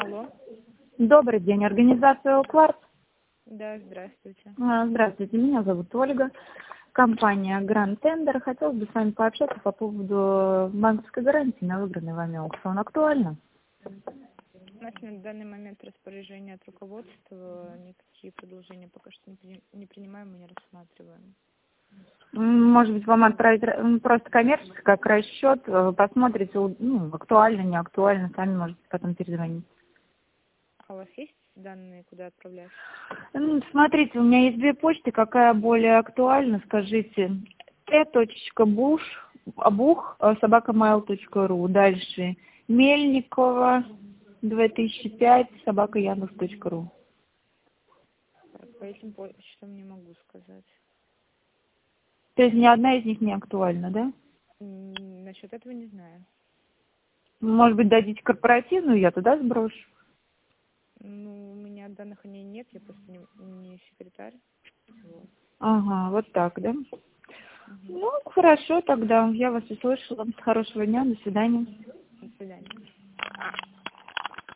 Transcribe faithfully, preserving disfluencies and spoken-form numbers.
Алло. Добрый день, организация «Кварц». Да, здравствуйте. А, Здравствуйте, меня зовут Ольга. Компания Grand Tender. Хотелось бы с вами пообщаться по поводу банковской гарантии на выбранный вами аукцион. Актуально? У нас на данный момент распоряжение от руководства, никакие продолжения пока что не, при- не принимаем и не рассматриваем. М, Может быть, вам отправить р- просто коммерческий, как расчет, э, посмотрите, у- ну, актуально, не актуально, сами можете потом перезвонить. А у вас есть данные, куда отправлять? М, Смотрите, у меня есть две почты, какая более актуальна, скажите. t.буш, бух, собака mail точка ру. Дальше Мельникова, две тысячи пять, собака яндекс точка ру. Так, по этим почтам не могу сказать. То есть ни одна из них не актуальна, да? М, Насчет этого не знаю. Может быть, дадите корпоративную, я туда сброшу. Ну, у меня данных о ней нет, я просто не, не секретарь. Вот. Ага, вот так, да? Мгм. Ну, хорошо тогда, я вас услышала. Хорошего дня, до свидания. До свидания.